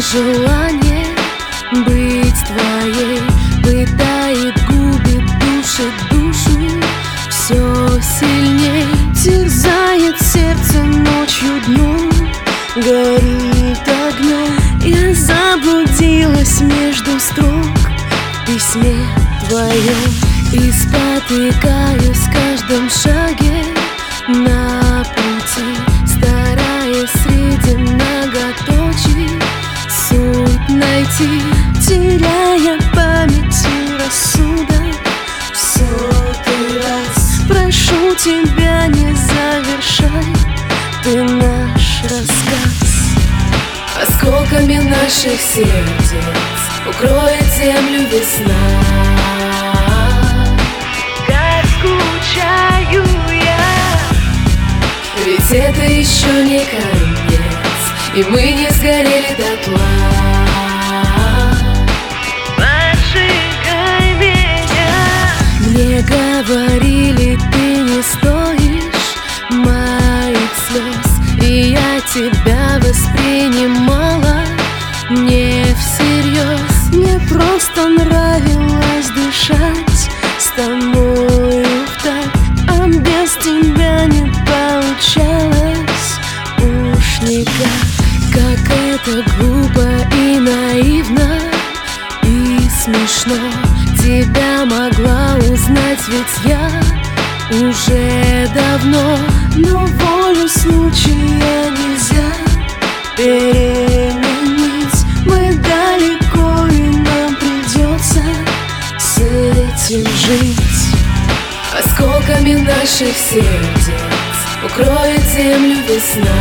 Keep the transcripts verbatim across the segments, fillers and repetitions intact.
желание быть твоей пытает, губит, душит душу все сильней, терзает сердце ночью, днем, горит огнем. Я заблудилась между строк в письме твоем и спотыкаюсь в каждом шаге на пути, стараясь среди многоточий суть найти, теряя память и рассудок в сотый раз. Прошу тебя, не завершай ты наш рассказ. Осколками наших сердец укроет землю весна. Как скучаю я, ведь это еще не конец, и мы не сгорели дотла. Поджигай меня. Мне говорили, ты не стоишь моих слез, и я тебя воспринимала не всерьез. Мне просто нравилось дышать с тобою втак, а без тебя не получалось уж никак. Как это глупо и наивно и смешно, тебя могла узнать, ведь я уже давно. Но волю случая нельзя переменить, мы далеко, и нам придется с этим жить. Осколками наших сердец укроет землю весна.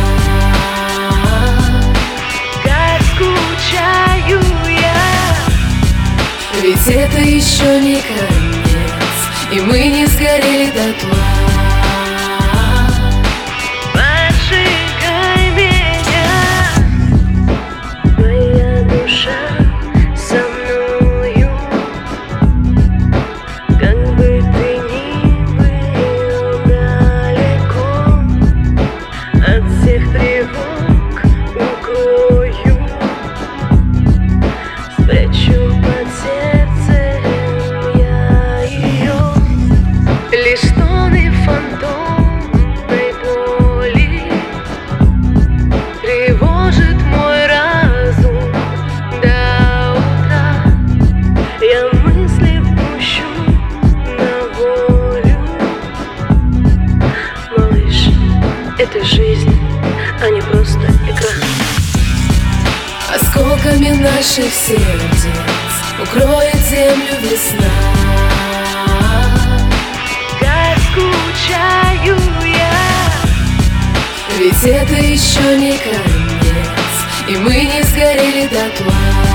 Как скучаю я, ведь это еще не конец, и мы не сгорели дотла. Поджигай меня. Моя душа со мною, как бы ты ни был далеко, от всех тревог укрою, спрячу под сердцем я ее. Лишь стоны фантомной боли тревожит мой разум до утра. Я мысли пущу на волю. Малыш, это жизнь, а не просто экран. Осколками наших сердец укроет землю весна. Как скучаю я, ведь это еще не конец, и мы не сгорели дотла.